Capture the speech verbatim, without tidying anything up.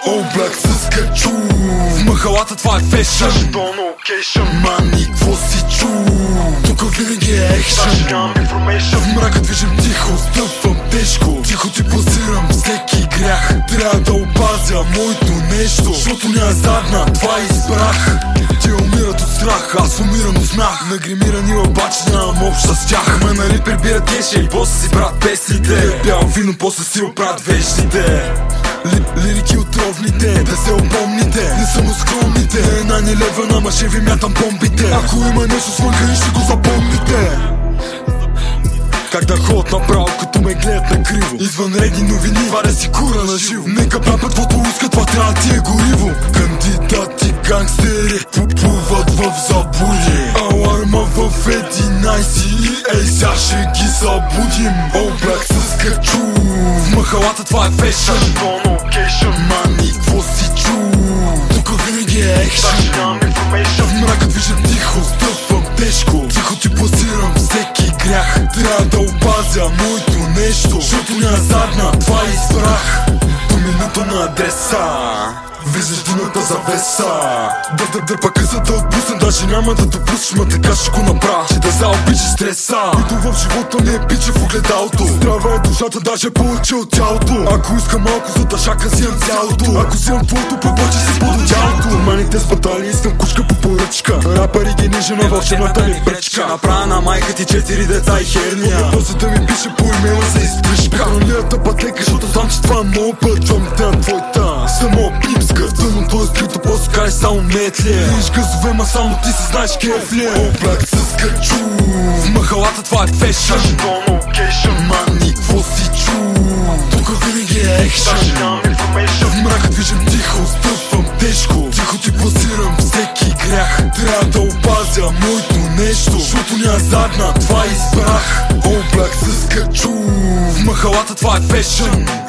Облак с качу, в махалата това е фешън. Мани, кво си чу? Тука винаги е екшън. В мрака движим тихо, стъпвам тежко. Тихо ти пласирам всеки грях. Трябва да опазя моето нещо, защото няма задна, това избрах. Те умират от страх, аз умирам от смях. Нагримирани обаче нямам общо с тях. Ме нали прибират кеше и после си брат песните. Бял вино, после си оправят вечните Ли, лирики отровните, да се опомните. Не съм скромните, една ни лева на мъже ви мятам бомбите. Ако има нещо свънка и ще го запомните. Как да ходят направо, като ме гледат на криво. Извънредни новини, това да си кура на живо. Нека правят каквото искат, това трябва да ти е гориво. Кандидати, гангстери, плуват в заблуди. Аларма в единайсет и ей сега ще ги събудим. Облак с качу, в махалата това е фешън. Мани, кво си чу? Тука винаги е екшън. В мрака движим тихо, стъпвам тежко. Тихо ти пласирам всеки грях. Трябва да опазя моето нещо, защото няма задна, това избрах. До минута на адреса виждаш димната завеса. Дър дър дър пък за да отпусна, даже няма да допуснеш, ма така ще го направя. Че да заобичаш стреса, който в живота не е пича в огледалото. Здрава е душата, даже повече от тялото. Ако искам малко за дъжака, взимам цялото. Ако взимам твоето, побочи си под тялото. Нормалните с батали, искам кучка по поръчка. Рапъри гени, жена вълшебната ми пречка. Направя на майка ти четири деца и херния. Въпросът да ми пише по имейла за издръжка. Конолията пътека, защото знам, че това е моят път. Твоята на твоята, само пипска. Дъното е скрито, после кажеш само метле. Виж газове, ма само ти се знаеш кефле. Облак с качу, в махалата това е фешън. Мани, кво си чу? Тука винаги е екшън. В мрака движим тихо, стъпвам тежко. Тихо ти пласирам всеки грях. Трябва да опазя моето нещо, защото няма задна, това избрах. Облак с качу, в махалата това е фешън.